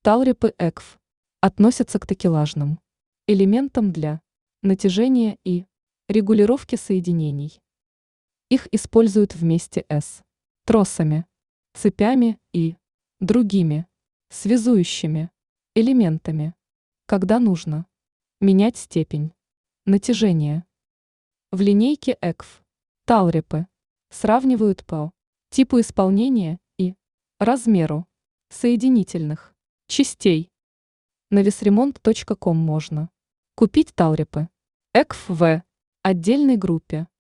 Талрепы ЭКФ относятся к такелажным элементам для натяжения и регулировки соединений. Их используют вместе с тросами, цепями и другими связующими элементами, когда нужно менять степень натяжения. В линейке ЭКФ талрепы сравнивают по типу исполнения и размеру соединительных частей. На весремонт.ком можно купить талрепы ЭКФ в отдельной группе